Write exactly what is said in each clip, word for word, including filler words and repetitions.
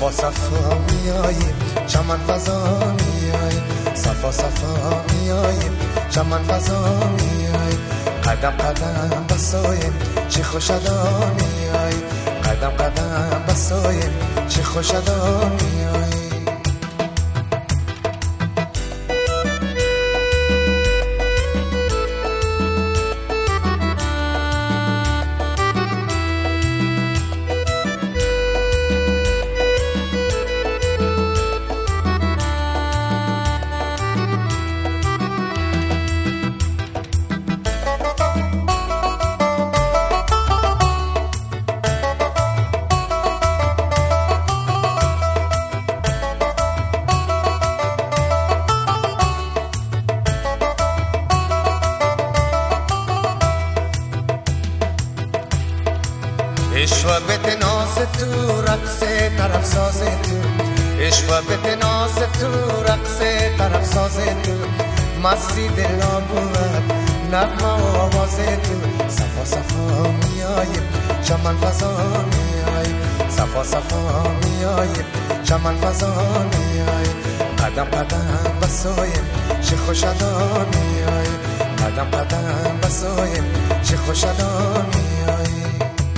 صفا صفا میاییم چمن فضا میاییم صفا صفا میاییم چمن فضا میاییم قدم قدم بساییم چه خوش ادا میاییم قدم قدم بساییم چه خوش ادا میاییم عشق به ناز تو رقص طرف ساز تو عشق به ناز تو رقص طرف ساز تو مستی دلا بود نغمه و آواز تو صفا صفا میاییم چمن فضا میاییم صفا صفا میاییم چمن فضا میاییم قدم قدم بساییم چه خوش ادا میاییم قدم قدم بساییم چه خوش ادا میاییم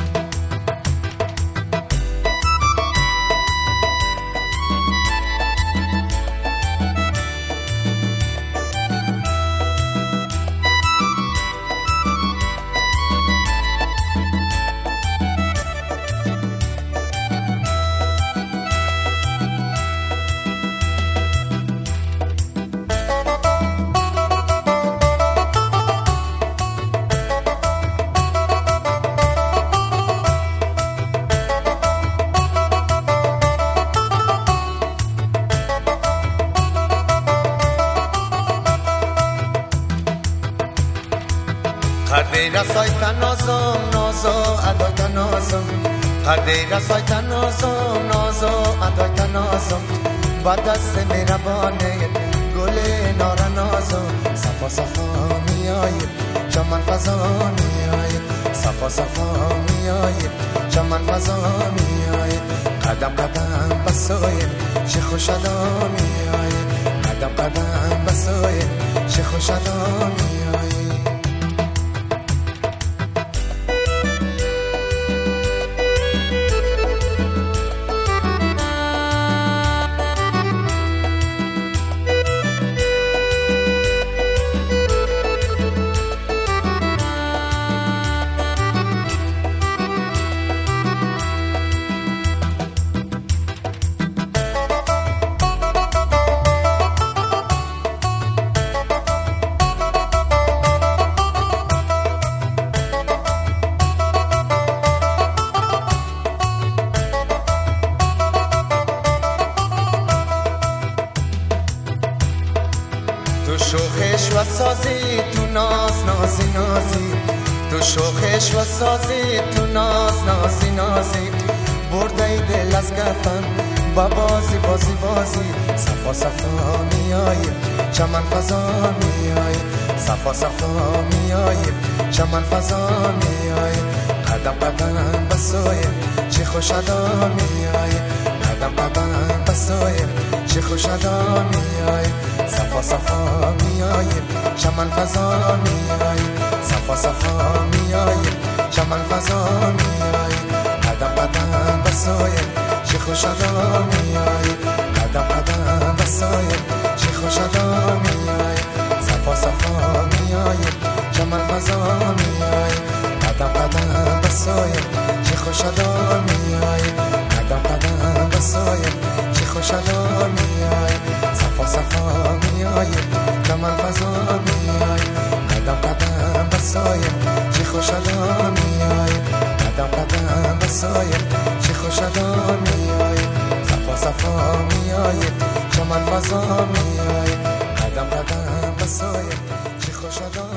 قدی رسای تنازم نازو ادای تنازم قدی رسای تنازم نازو ادای تنازم با دست مهربانه گل نارنازم صفا صفا میاییم چمن فضا میاییم صفا صفا میاییم چمن فضا میاییم قدم قدم بساییم چه خوش ادا میاییم قدم قدم بساییم چه خوش ادا میاییم تو شوخش و سازی تو ناز نازی نازی تو شوخش و سازی تو ناز نازی نازی برده دل از گفتن با بازی بازی بازی صفا صفا میاییم چمن فضا میاییم صفا صفا میاییم چمن فضا میاییم قدم قدم بساییم چه خوش ادا میاییم قدم قدم بساییم چه خوش ادا میاییم صفا صفا میاییم چمن فضا میاییم صفا صفا میاییم چمن فضا میاییم قدم قدم بساییم چه خوش ادا میاییم قدم قدم بساییم چه خوش ادا میاییم صفا صفا میاییم چمن فضا میاییم قدم قدم بساییم چه خوش ادا میاییم قدم قدم بساییم چه خوش ادا میاییم صفا صفا میاییم چمن فضا میاییم قدم قدم بساییم چه خوش ادا میاییم قدم قدم بساییم چه خوش ادا میاییم صفا صفا میاییم چمن فضا میاییم قدم قدم بساییم چه خوش ادا